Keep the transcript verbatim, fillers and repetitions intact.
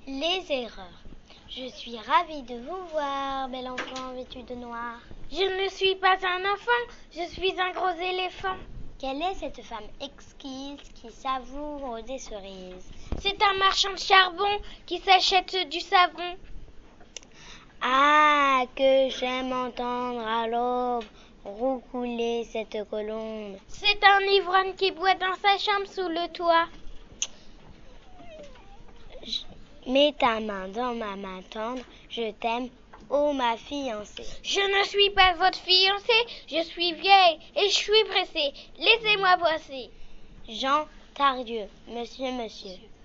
Les erreurs. Je suis ravie de vous voir, bel enfant vêtu de noir. Je ne suis pas un enfant, je suis un gros éléphant. Quelle est cette femme exquise qui savoure des cerises? C'est un marchand de charbon qui s'achète du savon. Ah, que j'aime entendre à l'aube roucouler cette colombe. C'est un ivrogne qui boit dans sa chambre sous le toit. Mets ta main dans ma main tendre, je t'aime, ô ma fiancée. Je ne suis pas votre fiancée, je suis vieille et je suis pressée. Laissez-moi passer. Jean Tardieu, monsieur, monsieur.